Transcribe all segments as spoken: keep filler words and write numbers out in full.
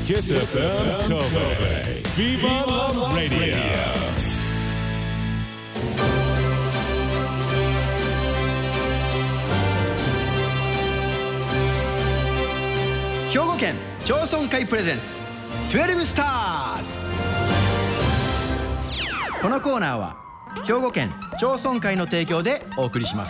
キス エフエム 神戸 Viva La Radio。 兵庫県町村会プレゼンツじゅうにスターズ。このコーナーは兵庫県町村会の提供でお送りします。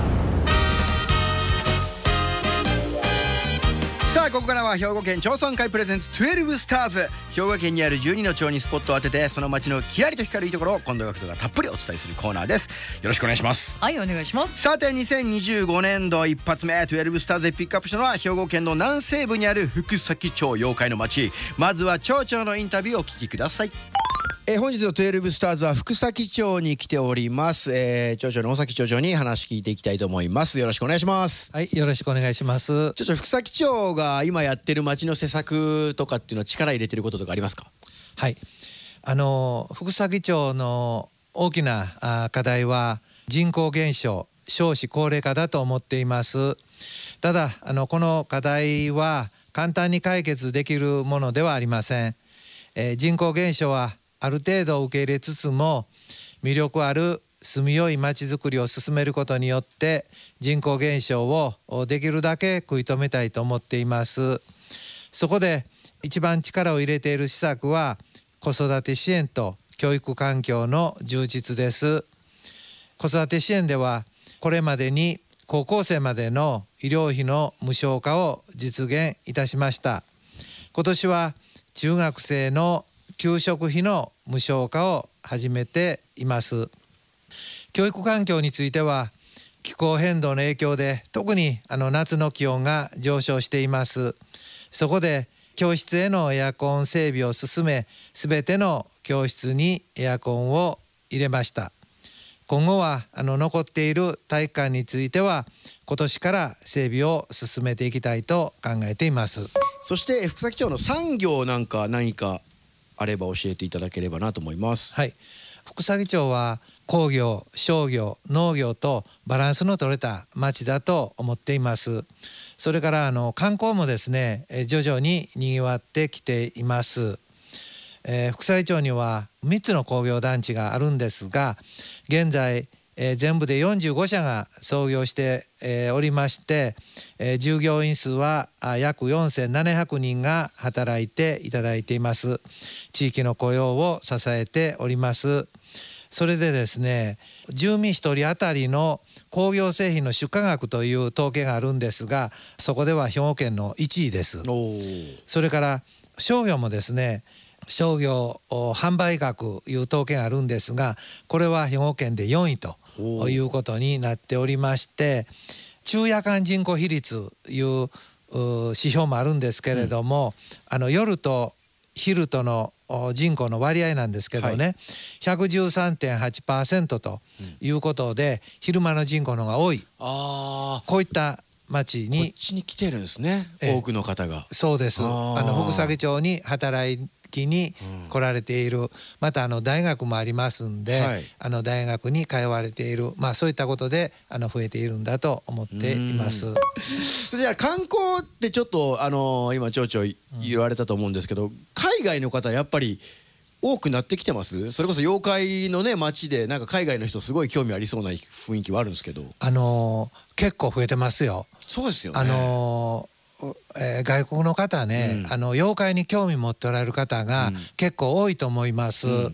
さあここからは兵庫県町村会プレゼンツじゅうにスターズ。兵庫県にあるじゅうにの町にスポットを当ててその町のキラリと光るいいところを近藤学人がたっぷりお伝えするコーナーです。よろしくお願いします。 はい、お願いします。 さてにせんにじゅうごねんど一発目じゅうにスターズでピックアップしたのは兵庫県の南西部にある福崎町妖怪の町。まずは町長のインタビューをお聞きください。えー、本日のじゅうにスターズは福崎町に来ております。えー、町長の大崎町長に話聞いていきたいと思います。よろしくお願いします。 はい、よろしくお願いします。 町長、福崎町が今やってる町の施策とかっていうのは力入れてることとかありますか？ はい、あの福崎町の大きなあ課題は人口減少、少子高齢化だと思っています。ただあのこの課題は簡単に解決できるものではありません。えー、人口減少はある程度受け入れつつも魅力ある住みよい町づくりを進めることによって人口減少をできるだけ食い止めたいと思っています。そこで一番力を入れている施策は子育て支援と教育環境の充実です。子育て支援ではこれまでに高校生までの医療費の無償化を実現いたしました。今年は中学生の給食費の無償化を始めています。教育環境については気候変動の影響で特にあの夏の気温が上昇しています。そこで教室へのエアコン整備を進め、すべての教室にエアコンを入れました。今後はあの残っている体育館については今年から整備を進めていきたいと考えています。 そして福崎町の産業なんか何かあれば教えていただければなと思います。 はい、福崎町は工業、商業、農業とバランスの取れた町だと思っています。それからあの観光もですね、徐々に賑わってきています。えー、福崎町にはみっつの工業団地があるんですが、現在えー、全部でよんじゅうごしゃが創業して、えー、おりまして、えー、従業員数は約よんせんななひゃくにんが働いていただいています。地域の雇用を支えております。それでですね、住民ひとり当たりの工業製品の出荷額という統計があるんですが、そこでは兵庫県のいちいです。それから商業もですね、商業販売額いう統計があるんですが、これは兵庫県でよんいということになっておりまして、昼夜間人口比率いう指標もあるんですけれども、うん、あの夜と昼との人口の割合なんですけどね、はい、ひゃくじゅうさんてんはちパーセント ということで、うん、昼間の人口の方が多い、あこういった町にこっちに来てるんですね、多くの方が。 そうです。あの福崎町に働いに来られている、うん、またあの大学もありますんで、はい、あの大学に通われている、まあ、そういったことであの増えているんだと思っています。 じゃあ観光ってちょっとあの今町長言われたと思うんですけど、うん、海外の方やっぱり多くなってきてます？それこそ妖怪のね街でなんか海外の人すごい興味ありそうな雰囲気はあるんですけど、 あのー、結構増えてますよ。 そうですよね。 あのーえー、外国の方ね、うん、あの妖怪に興味持っておられる方が結構多いと思います。うんうんうん、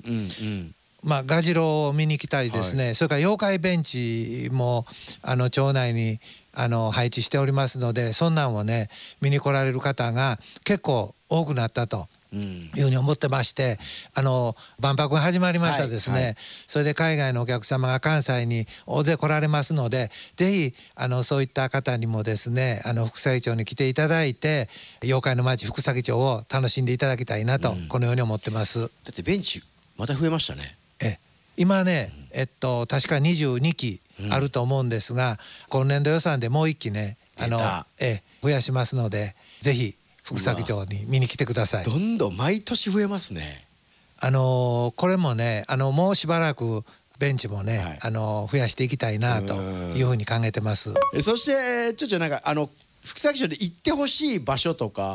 まあガジロを見に来たりですね、はい、それから妖怪ベンチもあの町内にあの配置しておりますので、そんなんをね見に来られる方が結構多くなったというふうに思ってまして、あの万博が始まりましたですね、はいはい、それで海外のお客様が関西に大勢来られますので、ぜひあのそういった方にもですね、あの福崎町に来ていただいて妖怪の町福崎町を楽しんでいただきたいなと、うん、このように思ってます。 だってベンチまた増えましたね。 え今ね、うん、えっと確かにじゅうにきあると思うんですが、うん、今年度予算でもういっきねあのえ増やしますので、ぜひ福崎町に見に来てください。 どんどん毎年増えますね。 あのー、これもねあのもうしばらくベンチもね、はい、あのー、増やしていきたいなというふうに考えてます。 えそしてちょっとなんかあの福崎町で行ってほしい場所とか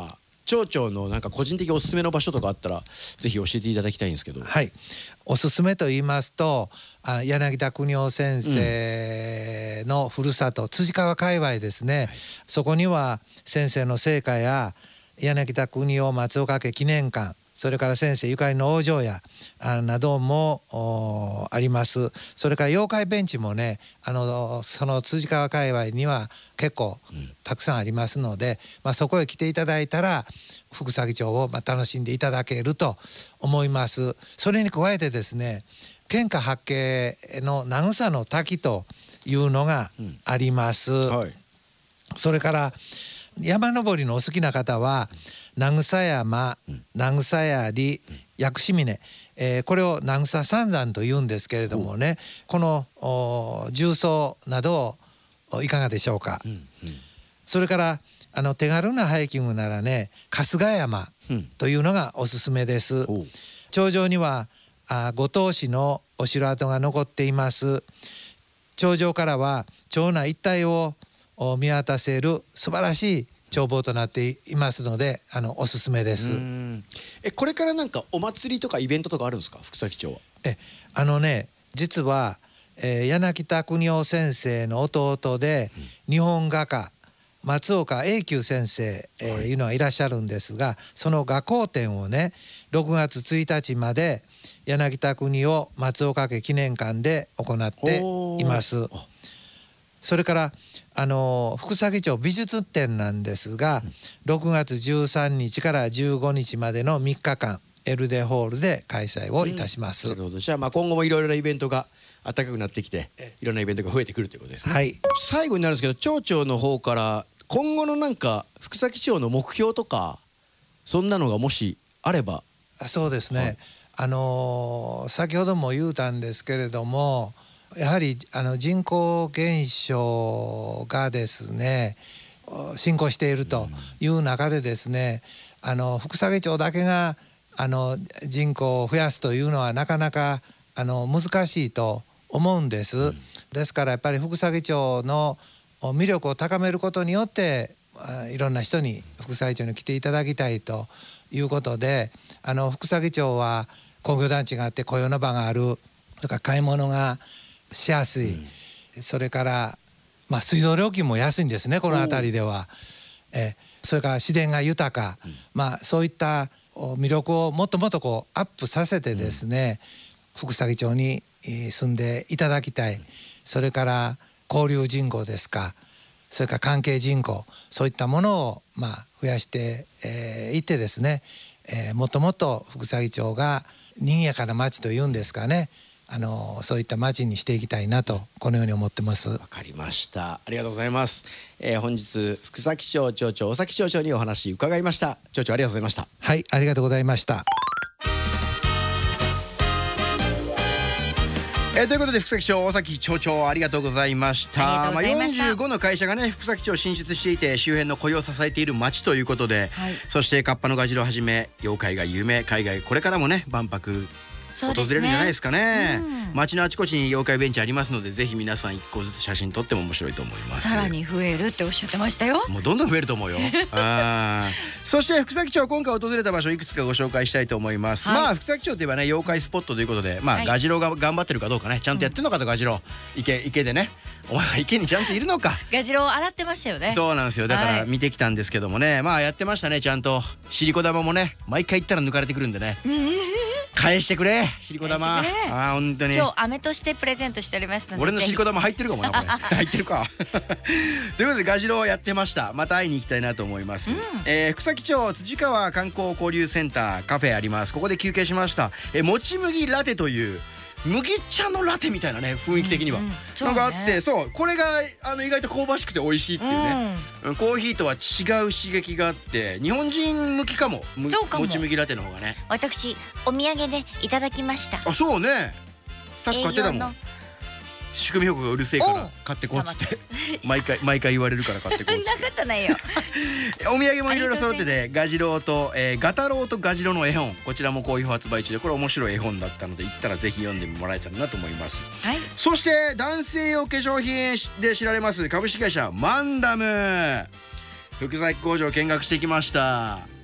町長のなんか個人的おすすめの場所とかあったらぜひ教えていただきたいんですけど。 はい、おすすめと言いますと、あ柳田邦夫先生のふるさと、うん、辻川界隈ですね、はい、そこには先生の生家や柳田邦夫松岡家記念館、それから先生ゆかりの往生屋などもあります。それから妖怪ベンチもね、あのその辻川界隈には結構たくさんありますので、うん、まあ、そこへ来ていただいたら福崎町をまあ楽しんでいただけると思います。それに加えてですね、県下八景の名草の滝というのがあります、うん、はい、それから山登りのお好きな方は名草山、名草槍、薬師峰、えー、これを名草三山と言うんですけれどもね、この重曹などをいかがでしょうか、うんうん、それからあの手軽なハイキングならね、春日山というのがおすすめです、うん、頂上にはあ五島市のお城跡が残っています。頂上からは町内一帯を見渡せる素晴らしい眺望となっていますので、あのおすすめです。 えこれからなんかお祭りとかイベントとかあるんですか、福崎町は。 えあのね、実は、えー、柳田邦夫先生の弟で、うん、日本画家松岡永久先生、えーはい、いうのがいらっしゃるんですが、その画工展をねろくがつついたちまで柳田邦夫松岡家記念館で行っています。それからあの福崎町美術展なんですが、うん、ろくがつじゅうさんにちからじゅうごにちまでのみっかかんエルデホールで開催をいたします、うん、 なるほど。じゃあまあ今後もいろいろなイベントが暖かくなってきて、いろんなイベントが増えてくるということですね。はい、最後になるんですけど、町長の方から今後のなんか福崎町の目標とかそんなのがもしあれば。 そうですね、はい、あのー、先ほども言うたんですけれども、やはりあの人口減少がですね進行しているという中でですね、あの福崎町だけがあの人口を増やすというのはなかなかあの難しいと思うんです、うん、ですからやっぱり福崎町の魅力を高めることによっていろんな人に福崎町に来ていただきたいということで、あの福崎町は工業団地があって雇用の場があるとか買い物がしやすい、うん、それから、まあ、水道料金も安いんですね、この辺りでは。えそれから自然が豊か、うん、まあ、そういった魅力をもっともっとこうアップさせてですね、うん、福崎町に住んでいただきたい、うん、それから交流人口ですか、それから関係人口、そういったものをまあ増やしてい、えー、ってですね、えー、もっともっと福崎町が賑やかな町というんですかね、あのそういった町にしていきたいなとこのように思ってます。 わかりました。ありがとうございます。えー、本日福崎町町長尾崎町長にお話伺いました。町長ありがとうございました。 はい、ありがとうございました。 えー、ということで福崎町尾崎町長ありがとうございました。まあよんじゅうごの会社がね福崎町進出していて周辺の雇用を支えている町ということで、はい、そしてカッパのガジロをはじめ妖怪が有名、海外これからもね万博訪れるんじゃないですかね。うん、街のあちこちに妖怪ベンチありますので、ぜひ皆さん一個ずつ写真撮っても面白いと思います。 さらに増えるっておっしゃってましたよ。 もうどんどん増えると思うよ。あそして福崎町今回訪れた場所いくつかご紹介したいと思います。はい、まあ福崎町といえばね妖怪スポットということで、まあ、はい、ガジロが頑張ってるかどうかね、ちゃんとやってるのかと、ガジロ池池でね。お前池にちゃんといるのか。 ガジロを洗ってましたよね。 そうなんですよ。だから見てきたんですけどもね、はい、まあやってましたね、ちゃんと。シリコ玉もね毎回行ったら抜かれてくるんでね。返してくれシリコ玉。ああ本当に。 今日飴としてプレゼントしておりますので。 俺のシリコ玉入ってるかもなこれ。入ってるか。ということでガジロをやってました。また会いに行きたいなと思います。うん、えー、福崎町辻川観光交流センターカフェあります。ここで休憩しました。えー、もち麦ラテという麦茶のラテみたいなね雰囲気的には、うんうん、のがあって、そうこれがあの意外と香ばしくて美味しいっていうね、うん、コーヒーとは違う刺激があって日本人向きかも。 そうかも。 もち麦ラテの方がね。 私お土産でいただきました。 あそうね、スタッフ買ってたもん。仕組み評価がうるせえから買ってこうっつって毎回毎回言われるから買ってこうっつって。 そんなことないよ。 お土産もいろいろ揃ってて、ガジロウと、えー、ガタロウとガジロの絵本、こちらも好評発売中で、これ面白い絵本だったので行ったらぜひ読んでもらえたらなと思います。はい、そして男性用化粧品で知られます株式会社マンダム、福崎工場見学してきました。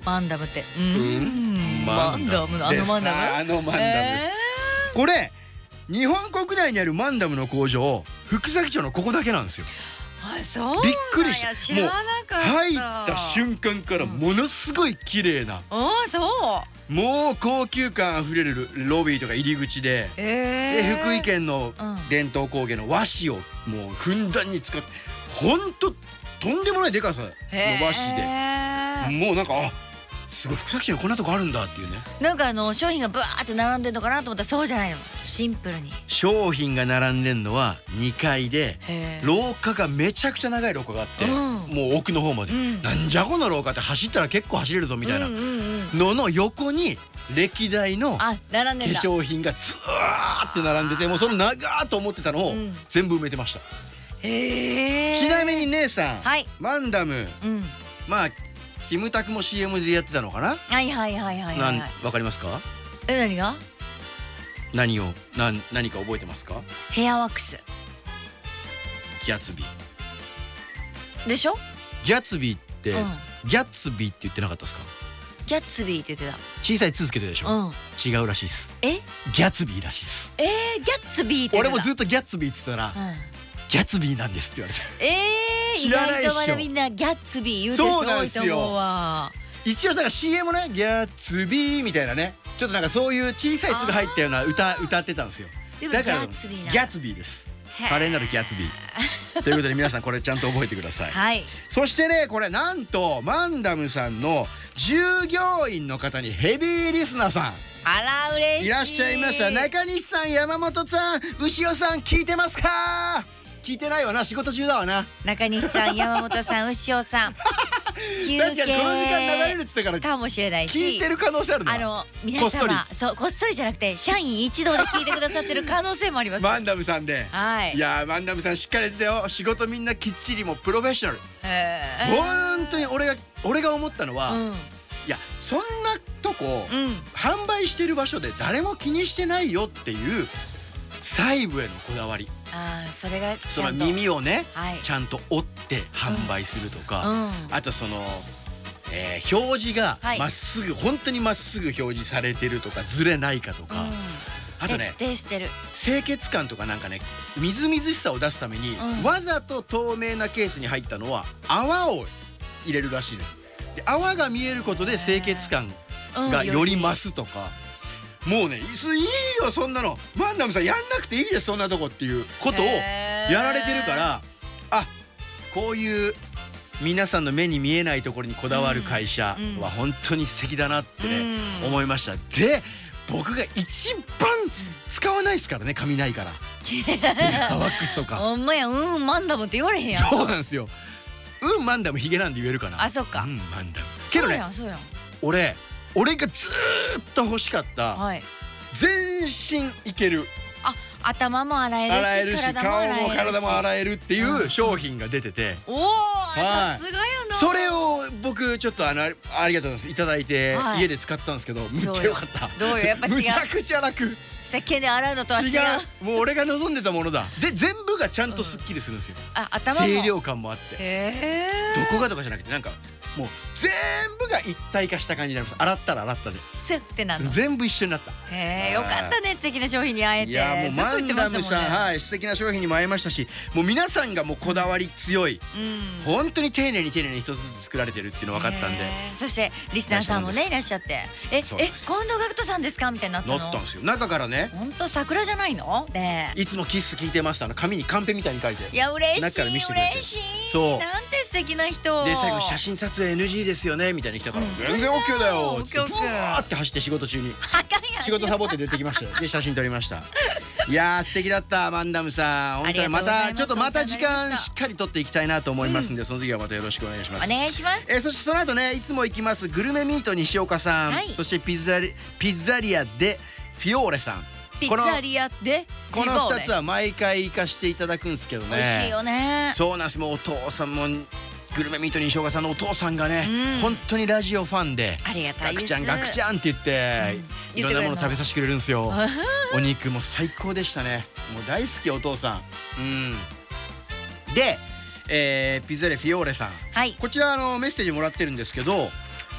マンダムって。ううんん。マンダムのあのマンダム。 ですあのマンダムです、 えこれ日本国内にあるマンダムの工場福崎町のここだけなんですよ。 ーあ、そうなんや。 びっくりした知らなかった。 入った瞬間からものすごい綺麗な、 ああ、そう。 もう高級感あふれるロビーとか入り口で、 ええ。 で福井県のうん伝統工芸の和紙をもうふんだんに使って、ほんととんでもないでかさの和紙で、 へもうなんかあすごい福崎にこんなとこあるんだっていうね。 ーなんかあの商品がブワーって並んでるのかなと思ったらそうじゃないの。シンプルに。 商品が並んでんのはにかいで、 へー廊下がめちゃくちゃ長い廊下があって、 うんもう奥の方まで、 うんなんじゃこの廊下って走ったら結構走れるぞみたいなうんうんうん。 のの横に歴代の化あ、並んでんだ。 粧品がずーって並んでて、もうその長ーと思ってたのをうん全部埋めてました。 へえ。 ちなみに姉さん、 はい。 マンダム、 うん。 まあキムタクも シーエム でやってたのかな、 はいはいはいはいなんはい。 わかりますか？ え、何が？ 何をなん何か覚えてますか？ ヘアワックスギャツビー。 でしょ？ ギャツビーって、 うん。 ギャッツビーって言ってなかったですか？ ギャッツビーって言って小さい「つ」つけてるでした。 ょ、 うん。 違うらしいです。 え？ ギャツビーらしいです。 えー、ギャッツビーって言ってた。 俺もずっとギャッツビーって言ってたら、 うん。 ギャツビーなんですって言われて、 えー、意知らないっしょ外とまだみんなギャッツビー言うてる人そうなんですよ多いと思うわ。 一応だから シーエム ね、ギャッツビーみたいなね、ちょっとなんかそういう小さい「つ」が入ったような歌歌ってたんですよ。 でもだからギャッツビーなギャッツビーです。 へー華麗なるギャッツビーということで皆さんこれちゃんと覚えてください。 はい。 そしてね、これなんとマンダムさんの従業員の方にヘビーリスナーさんあら嬉しい。 いらっしゃいました。中西さん、山本さん、牛尾さん聞いてますか？聞いてないわな、仕事中だわな。 中西さん、山本さん、牛尾さん。休確かにこの時間流れるって言ったからかもしれないし。 聞いてる可能性あるな。 あの皆こっそり様、そうこっそりじゃなくて社員一同で聞いてくださってる可能性もあります。 マンダムさんで、 はい。 いやーマンダムさんしっかりやってたよ。仕事みんなきっちりもうプロフェッショナル。 へー本当に俺が俺が思ったのは、 うんいやそんなとこ、 うん販売してる場所で誰も気にしてないよっていう細部へのこだわり。 ああそれがそのちゃんと耳をね、 はいちゃんと折って販売するとか、 うんあとその、えー表示がはいまっすぐ、本当にまっすぐ表示されてるとかずれないかとか、 うんあとね徹底してる。 清潔感とかなんかね、みずみずしさを出すために、 うんわざと透明なケースに入ったのは泡を入れるらしいね。で泡が見えることで清潔感うんがより増すとか、もうねいいよそんなの、マンダムさんやんなくていいですそんなとこっていうことをへーやられてるから、あこういう皆さんの目に見えないところにこだわる会社うんは本当に素敵だなってね、 うん思いました。で僕が一番使わないですからね、髪ないからワックスとか。 ほんまや、うんマンダムって言われへんやん。 そうなんですよ。うんマンダムヒゲなんで言えるかな。 あそっかうんマンダムけどね、 そうやんそうやん。 俺俺がずーっと欲しかったはい。 全身いける、 あ頭も洗えるし洗えるし体も顔洗えるしも体も洗えるっていう商品が出てて、 おおはいさすがやな。 それを僕ちょっとあのありありがとうございますいただいて、 はい家で使ったんですけどむっちゃ良かった。 どうよやっぱ違うむちゃくちゃ楽。 石鹸で洗うのとは違う。 違う、もう俺が望んでたものだ。で全部がちゃんとすっきりするんですよ、 あ頭も。 清涼感もあって、 へえ。 どこがとかじゃなくてなんかもう全部が一体化した感じになります。洗ったら洗ったでスッてなるの。 全部一緒になった。 へえよかったね、素敵な商品に会えて。 いやもうずっと言ってマンダムさん、 ましたもんね。 はい素敵な商品にも会えましたし、もう皆さんがもうこだわり強い、 うん。 本当に丁寧に丁寧に一つずつ作られてるっていうの分かったんで、 へーそしてリスナーさんもねいらっしゃって、ええそうです近藤学人さんですかみたいになったの。 乗ったんですよ。中からね、 本当桜じゃないの？ねえ。 いつもキス聞いてましたの紙にカンペみたいに書いて、 いや嬉しい中から見せてくれて嬉しい。 そうなんて素敵な人。 で最後に写真撮影 エヌジー ですよねみたいに来たから、 うん全然 OK だよっつってブオッケーオッケーワーって走って仕事中にあかんやん。 仕事サボって出てきましたよ。で写真撮りました。いやー素敵だったマンダムさん、本当にまありがとうございますたちょっとまた時お世話になりました間しっかり撮っていきたいなと思いますんで、その時はまたよろしくお願いします。 お願いします。 えーそしてその後ねいつも行きますグルメミート西岡さん、 はいそしてピザリピッツァリアでフィオーレさん、 ピッツァリアでこのふたつはは毎回行かしていただくんですけどね、 美味しいよね。 そうなんです。もうお父さんもグルメミート西岡さんのお父さんがね、 うん本当にラジオファンでありがたいです。 ガクちゃんガクちゃんって言って、 うんいろんなもの食べさせてくれるんですよ。 あお肉も最高でしたね。もう大好きお父さん。うんで、えーピザレフィオーレさん、 はい。 こちらあのメッセージもらってるんですけど、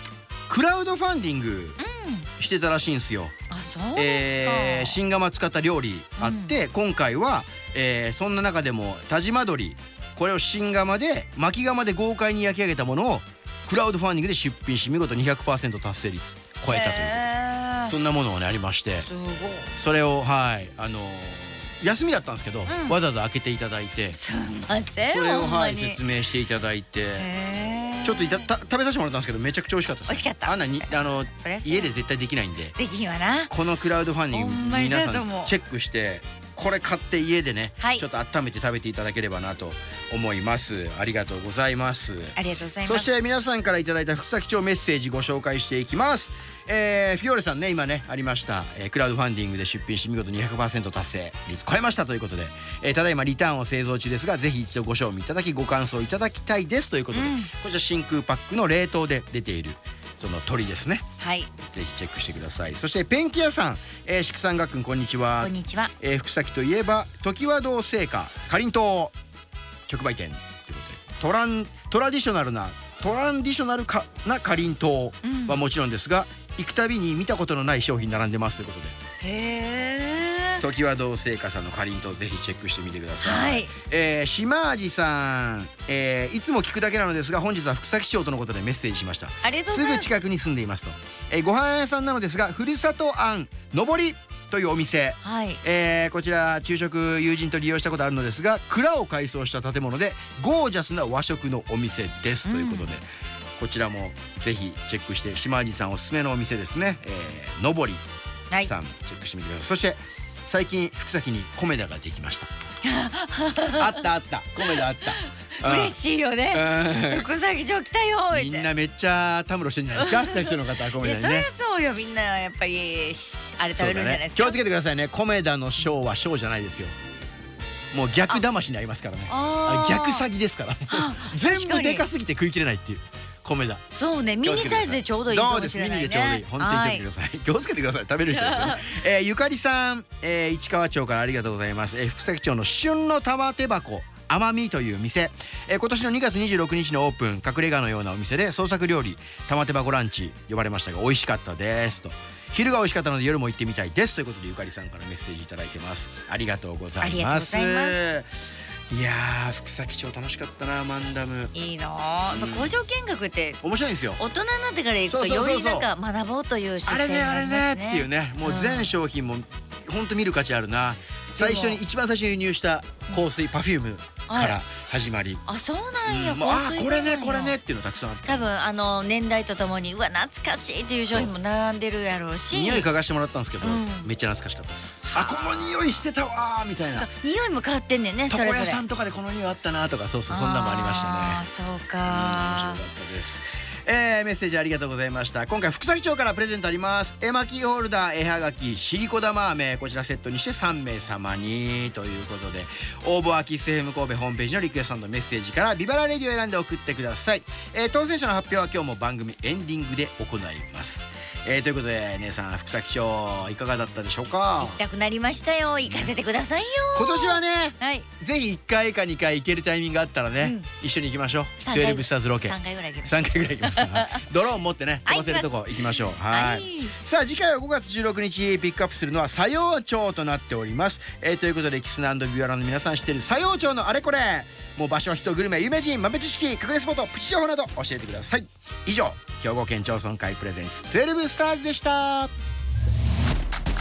クラウドファンディングしてたらしいんですよ。 あ、そうですか。 えー、新釜使った料理あって、うん、今回は、えー、そんな中でも田島鶏、これを新釜で巻き釜で豪快に焼き上げたものをクラウドファンディングで出品し見事 にひゃくパーセント 達成率超えたという、えー、そんなものをねありまして、 すごい。 それをはいあのー、休みだったんですけど、うん、わざわざ開けていただいて、 すみません、 それを、はい、 ほんまに説明していただいて、ちょっといたた食べさせてもらったんですけどめちゃくちゃ美味しかったです。 美味しかった。 あんなにあの家で絶対できないんで、 できひんわな。 このクラウドファンディング皆さんチェックしてこれ買って家でね、はい、ちょっと温めて食べていただければなと思います。ありがとうございます。 ありがとうございます。 そして皆さんからいただいた福崎町メッセージご紹介していきます。えー、フィオレさんね今ねありました、えー、クラウドファンディングで出品し見事 にひゃくパーセント 達成率超えましたということで、えー、ただいまリターンを製造中ですがぜひ一度ご賞味いただきご感想いただきたいですということで、うん、こちら真空パックの冷凍で出ているその鳥ですね。 はい。 ぜひチェックしてください。そしてペンキ屋さん、えー、祝さんがっくんこんにちは。 こんにちは。 えー、福崎といえば常盤堂製菓かりんとう直売店ということでトラントラディショナルなトランディショナルかなかりんとうはもちろんですが、うん、行くたびに見たことのない商品並んでますということで。 へー。 常盤堂製菓さんのかりんとうぜひチェックしてみてください。 はい。 えー、島味さん、えー、いつも聞くだけなのですが本日は福崎町とのことでメッセージしました。 ありがとうございます。 すぐ近くに住んでいますと、えー、ご飯屋さんなのですがふるさとあんのぼりというお店、 はい、 えー、こちら昼食友人と利用したことあるのですが蔵を改装した建物でゴージャスな和食のお店です、うん、ということでこちらもぜひチェックして島味さんおすすめのお店ですね、えー、のぼりさん、はい、チェックしてみてください。そして最近福崎にコメダができましたあったあったコメダあった嬉しいよね。福崎町来たよみんなめっちゃたむろしてるんじゃないですか福崎町の方はコメダにね。 いやそりゃそうよ、みんなやっぱりあれ食べるんじゃないですか、ね、 気をつけてくださいね。コメダのショーはショーじゃないですよ。もう逆騙しになりますからね。ああ逆詐欺ですから全部でかすぎて食い切れないっていうコメダ。 そうね、ミニサイズでちょうどいいかもしれないね。 そうです、ミニでちょうどいい。本当に気をつけてください。気をつけてください。食べる人ですね。えー、ゆかりさん、えー、市川町からありがとうございます。えー、福崎町の旬の玉手箱甘みという店、えー、今年のにがつにじゅうろくにちのオープン隠れ家のようなお店で創作料理玉手箱ランチ呼ばれましたが美味しかったですと。昼が美味しかったので夜も行ってみたいですということでゆかりさんからメッセージいただいてます。ありがとうございます。いやー福崎町楽しかったな。マンダムいいなあ、うん、工場見学って面白いんですよ。 大人になってから行くとよりなんか学ぼうという姿勢になりますね。 あれねあれねっていうね、もう全商品も本当見る価値あるな。最初に一番最初に輸入した香水パフュームから始まり、 あそうなんや、 うん、あこれねこれねっていうのたくさんあって、 多分あの年代とともにうわ懐かしいっていう商品も並んでるやろうし、 匂い嗅がしてもらったんですけど、うん、めっちゃ懐かしかったです。あこの匂いしてたわみたいな。 匂いも変わってんねんね。それぞれ床屋さんとかでこの匂いあったなとか、そうそうそんなもありましたね。 あそうか、 うん、面白かったです。えー、メッセージありがとうございました。今回福崎町からプレゼントあります。絵巻ホルダー、絵はがき、シリコ玉飴、こちらセットにしてさんめいさまにということで、応募はキス エフエム 神戸ホームページのリクエストのメッセージからビバラレディを選んで送ってください。えー、当選者の発表は今日も番組エンディングで行います。えー、ということで姉さん福崎町いかがだったでしょうか。 行きたくなりましたよ。行かせてくださいよ。 今年はね、 はい、 ぜひいっかいかにかい行けるタイミングがあったらね、うん、一緒に行きましょう。じゅうにスターズロケさんかいぐらい行きます。 さんかいぐらい行きますかドローン持ってね飛ばせるとこ行きましょう。はい、さあ次回はごがつじゅうろくにちピックアップするのは佐用町となっております。えー、ということでキスナ&ビワラの皆さん知っている佐用町のあれこれ、もう場所、人、グルメ、有名人、豆知識、隠れスポット、プチ情報など教えてください。以上、兵庫県町村会プレゼンツじゅうにスターズでした。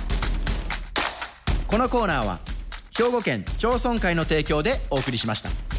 このコーナーは兵庫県町村会の提供でお送りしました。